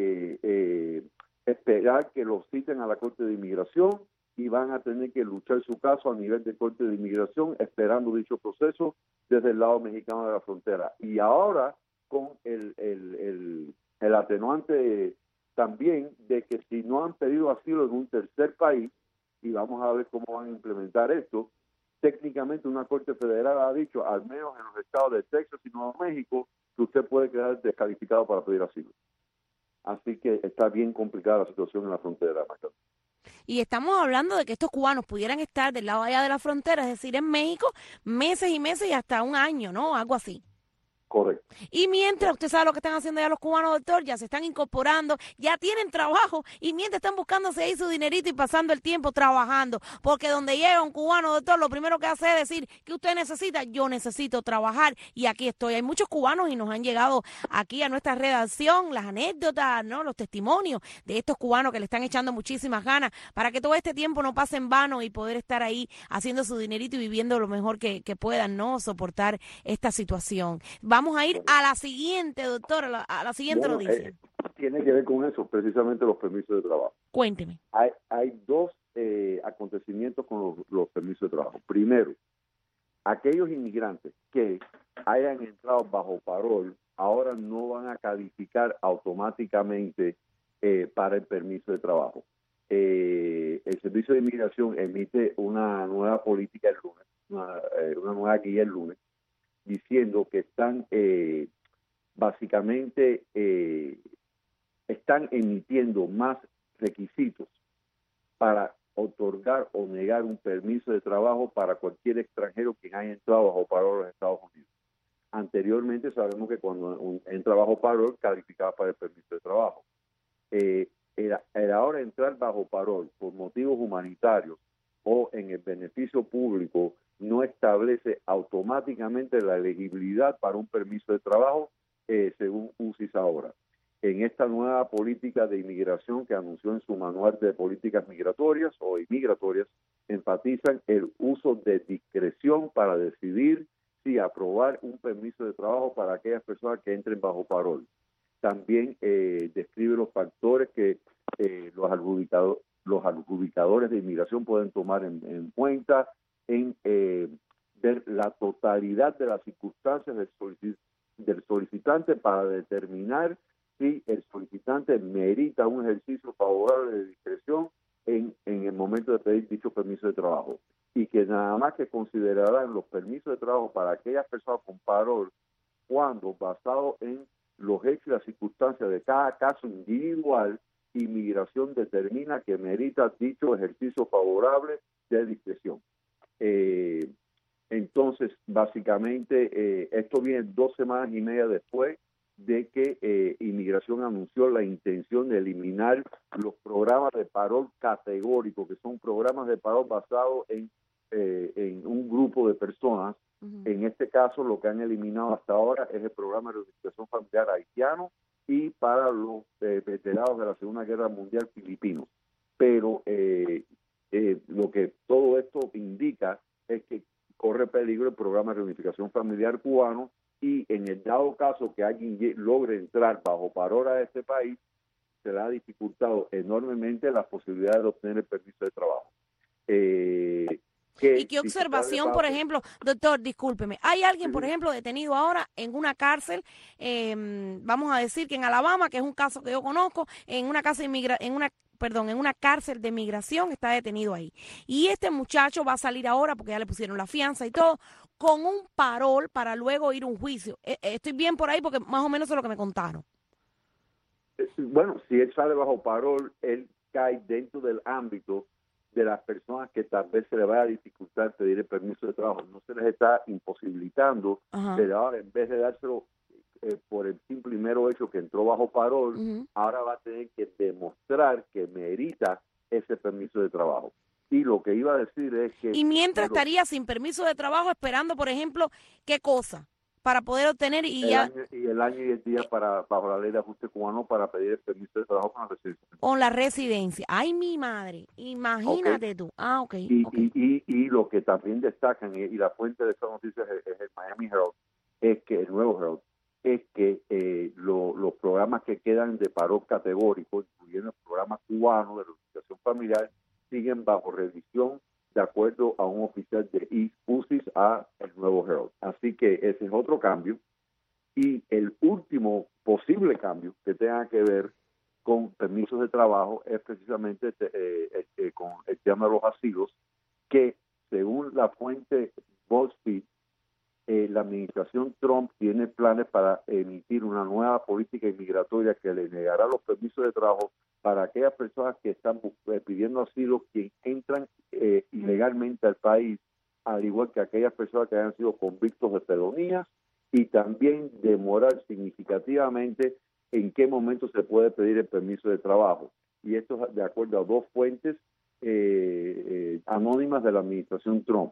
que esperar que los citen a la Corte de Inmigración y van a tener que luchar su caso a nivel de Corte de Inmigración esperando dicho proceso desde el lado mexicano de la frontera. Y ahora con el atenuante también de que si no han pedido asilo en un tercer país, y vamos a ver cómo van a implementar esto, técnicamente una Corte Federal ha dicho, al menos en los estados de Texas y Nuevo México, que usted puede quedar descalificado para pedir asilo. Así que está bien complicada la situación en la frontera, Marta. Y estamos hablando de que estos cubanos pudieran estar del lado allá de la frontera, es decir, en México, meses y meses y hasta un año, ¿no? Algo así. Correcto. Y mientras, usted sabe lo que están haciendo ya los cubanos, doctor, ya se están incorporando, ya tienen trabajo y mientras están buscándose ahí su dinerito y pasando el tiempo trabajando. Porque donde llega un cubano, doctor, lo primero que hace es decir, ¿qué usted necesita? Yo necesito trabajar y aquí estoy. Hay muchos cubanos y nos han llegado aquí a nuestra redacción las anécdotas, ¿no? Los testimonios de estos cubanos que le están echando muchísimas ganas para que todo este tiempo no pase en vano y poder estar ahí haciendo su dinerito y viviendo lo mejor que puedan, ¿no? Soportar esta situación. Vamos a ir a la siguiente, doctor, a la siguiente noticia. Tiene que ver con eso, precisamente los permisos de trabajo. Cuénteme. Hay dos acontecimientos con los permisos de trabajo. Primero, aquellos inmigrantes que hayan entrado bajo parol ahora no van a calificar automáticamente para el permiso de trabajo. El Servicio de Inmigración emite una nueva política el lunes, una nueva guía el lunes, diciendo que están básicamente están emitiendo más requisitos para otorgar o negar un permiso de trabajo para cualquier extranjero que haya entrado bajo parol a los Estados Unidos. Anteriormente sabemos que cuando entra bajo parol calificaba para el permiso de trabajo. El ahora entrar bajo parol por motivos humanitarios o en el beneficio público no establece automáticamente la elegibilidad para un permiso de trabajo según UCIS ahora. En esta nueva política de inmigración que anunció en su manual de políticas migratorias o inmigratorias, enfatizan el uso de discreción para decidir si aprobar un permiso de trabajo para aquellas personas que entren bajo parol. También describe los factores que los adjudicadores de inmigración pueden tomar en cuenta en ver la totalidad de las circunstancias del solicitante para determinar si el solicitante merita un ejercicio favorable de discreción en el momento de pedir dicho permiso de trabajo. Y que nada más que considerarán los permisos de trabajo para aquellas personas con parol cuando, basado en los hechos y las circunstancias de cada caso individual, inmigración determina que merita dicho ejercicio favorable de discreción. Entonces, básicamente, esto viene 2 semanas y media después de que Inmigración anunció la intención de eliminar los programas de parol categórico, que son programas de parol basados en un grupo de personas. En este caso, lo que han eliminado hasta ahora es el programa de reunificación familiar haitiano y para los veteranos de la Segunda Guerra Mundial filipinos. Pero lo que todo esto indica es que corre peligro el programa de reunificación familiar cubano y en el dado caso que alguien logre entrar bajo parol a este país, se le ha dificultado enormemente las posibilidades de obtener el permiso de trabajo. ¿Y qué observación, por ejemplo, doctor, discúlpeme, hay alguien, por ejemplo, detenido ahora en una cárcel, vamos a decir que en Alabama, que es un caso que yo conozco, en una cárcel de migración está detenido ahí. Y este muchacho va a salir ahora, porque ya le pusieron la fianza y todo, con un parol para luego ir a un juicio. Estoy bien por ahí porque más o menos es lo que me contaron. Bueno, si él sale bajo parol, él cae dentro del ámbito de las personas que tal vez se le vaya a dificultar pedir el permiso de trabajo. No se les está imposibilitando, pero ahora en vez de dárselo por el simple y mero hecho que entró bajo parol, ahora va a tener que demostrar que merita ese permiso de trabajo. Y lo que iba a decir es que... Y mientras estaría sin permiso de trabajo esperando, por ejemplo, ¿qué cosa? Para poder obtener el año y el día bajo la ley de ajuste cubano para pedir el permiso de trabajo con la residencia. Con la residencia. Ay, mi madre. Imagínate tú. Y lo que también destacan, y la fuente de esta noticia es el Miami Herald, es que el Nuevo Herald, es que los programas que quedan de paro categórico, incluyendo el programa cubano de reunificación familiar, siguen bajo revisión de acuerdo a un oficial de UCIS a el Nuevo Herald. Así que ese es otro cambio. Y el último posible cambio que tenga que ver con permisos de trabajo es precisamente con el tema de los asilos, que según la fuente BuzzFeed, la administración Trump tiene planes para emitir una nueva política inmigratoria que le negará los permisos de trabajo para aquellas personas que están pidiendo asilo, que entran ilegalmente al país, al igual que aquellas personas que hayan sido convictos de felonías, y también demorar significativamente en qué momento se puede pedir el permiso de trabajo. Y esto es de acuerdo a dos fuentes anónimas de la administración Trump.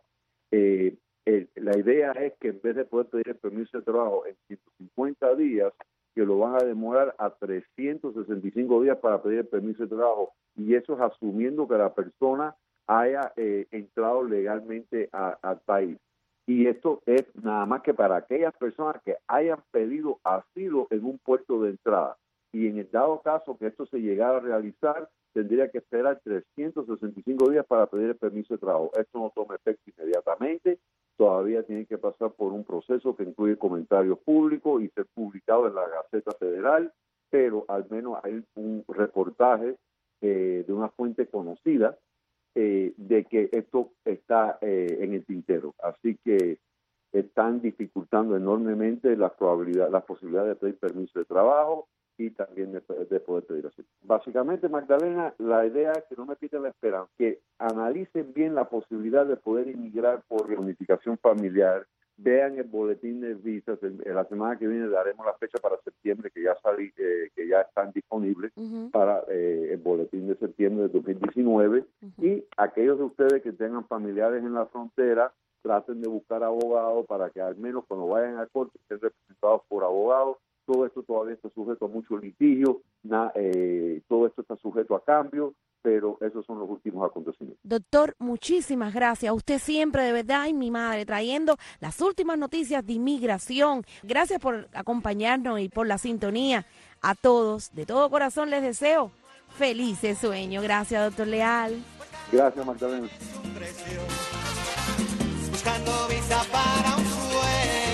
La idea es que en vez de poder pedir el permiso de trabajo en 150 días, que lo van a demorar a 365 días para pedir el permiso de trabajo. Y eso es asumiendo que la persona haya entrado legalmente al país. Y esto es nada más que para aquellas personas que hayan pedido asilo en un puerto de entrada. Y en el dado caso que esto se llegara a realizar, tendría que esperar 365 días para pedir el permiso de trabajo. Esto no toma efecto inmediatamente. Todavía tiene que pasar por un proceso que incluye comentarios públicos y ser publicado en la Gaceta Federal, pero al menos hay un reportaje de una fuente conocida de que esto está en el tintero. Así que están dificultando enormemente las posibilidades de pedir permiso de trabajo y también de poder pedir asilo. Básicamente, Magdalena, la idea es que no me quiten la esperanza, que analicen bien la posibilidad de poder inmigrar por reunificación familiar, vean el boletín de visas. La semana que viene daremos la fecha para septiembre, que ya están disponibles para el boletín de septiembre de 2019, y aquellos de ustedes que tengan familiares en la frontera, traten de buscar abogados para que al menos cuando vayan a corte estén representados por abogados. Todo esto todavía está sujeto a mucho litigio, todo esto está sujeto a cambio, pero esos son los últimos acontecimientos. Doctor, muchísimas gracias. Usted siempre, de verdad, ay, mi madre, trayendo las últimas noticias de inmigración. Gracias por acompañarnos y por la sintonía. A todos, de todo corazón, les deseo felices sueños. Gracias, doctor Leal. Gracias, Magdalena. Buscando visa para un sueño.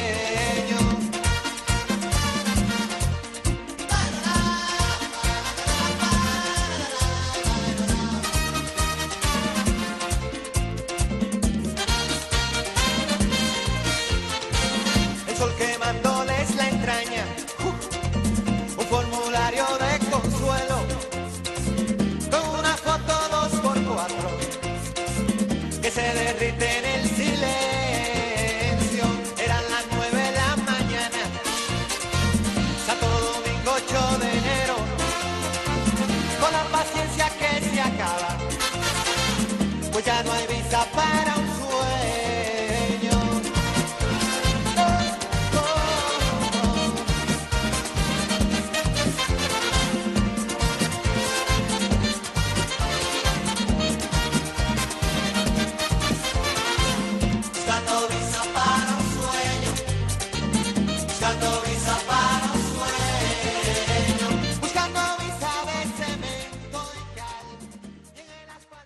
Quemándoles la entraña, un formulario de consuelo, con una foto 2x4, que se derrite en el silencio.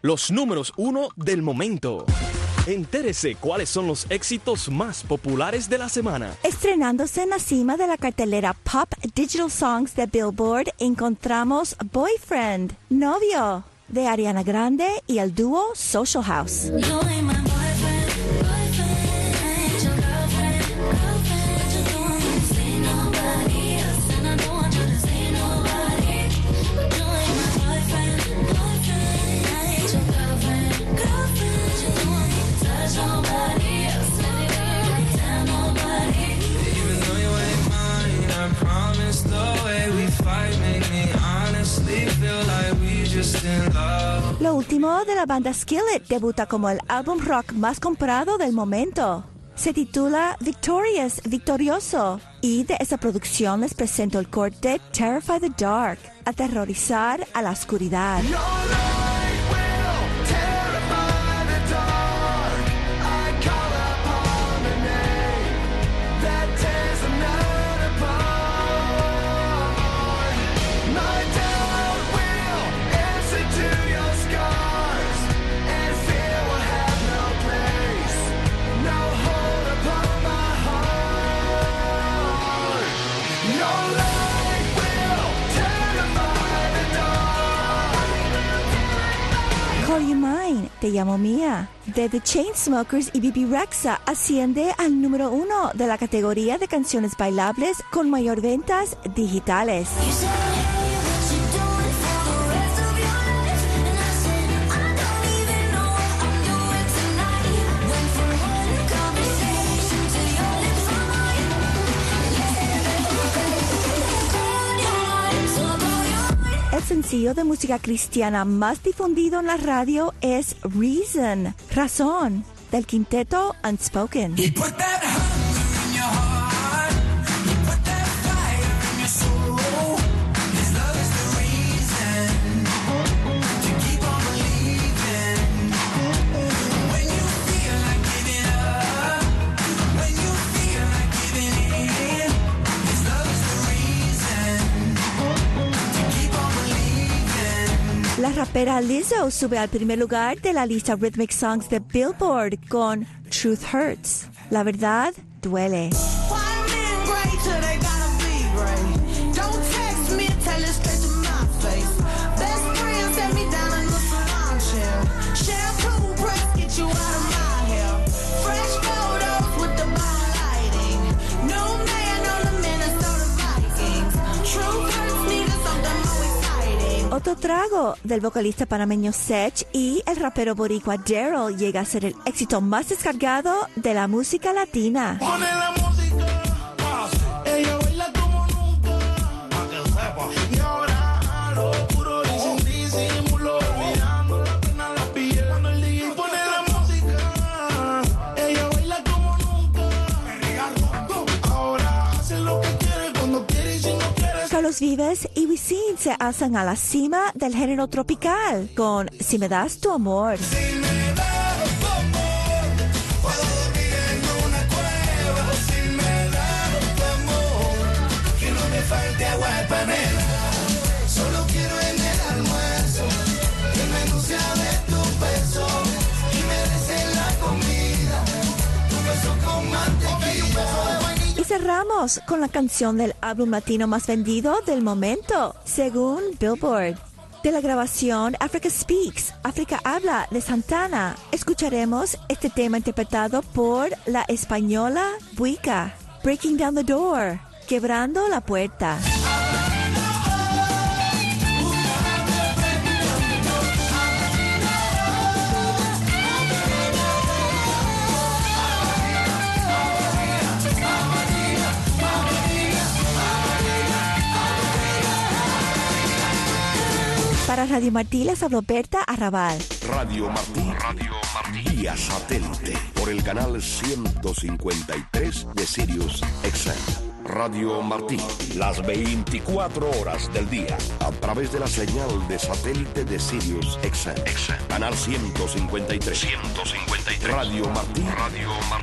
los números 1 del momento. Entérese cuáles son los éxitos más populares de la semana. Estrenándose en la cima de la cartelera Pop Digital Songs de Billboard, encontramos Boyfriend, Novio, de Ariana Grande y el dúo Social House. Lo último de la banda Skillet debuta como el álbum rock más comprado del momento. Se titula Victorious, Victorioso, y de esa producción les presento el corte Terrify the Dark, aterrorizar a la oscuridad. Call You Mine, Te Llamo Mía, de The Chainsmokers y Bebe Rexha asciende al número 1 de la categoría de canciones bailables con mayor ventas digitales. El sencillo de música cristiana más difundido en la radio es Reason, Razón, del quinteto Unspoken. La rapera Lizzo sube al primer lugar de la lista Rhythmic Songs de Billboard con Truth Hurts. La verdad duele. Otro trago del vocalista panameño Sech y el rapero boricua Daryl llega a ser el éxito más descargado de la música latina. Pone la música, ella baila como nunca, pa' que sepa. Y ahora lo puro y sin disimulo, olvidando la pena, la piel, cuando el DJ pone la música, ella baila como nunca. Ahora hace lo que quiere, cuando quiere y si no quiere. Carlos Vives y Wisin se alzan a la cima del género tropical con Si me das tu amor. Si me das tu amor, puedo dormir en una cueva. Si me das tu amor, que no me falte agua de panela. Solo quiero en el almuerzo que me nutre de tu beso y me des en la comida tu beso con mantequilla. Y cerramos con la canción del álbum latino más vendido del momento, según Billboard. De la grabación Africa Speaks, África Habla de Santana, escucharemos este tema interpretado por la española Buika, Breaking Down the Door, Quebrando la Puerta. Para Radio Martí les habló Berta Arrabal. Radio Martí. Vía satélite por el canal 153 de Sirius XM. Radio Martí, las 24 horas del día, a través de la señal de satélite de Sirius XM. Canal 153. Radio Martí.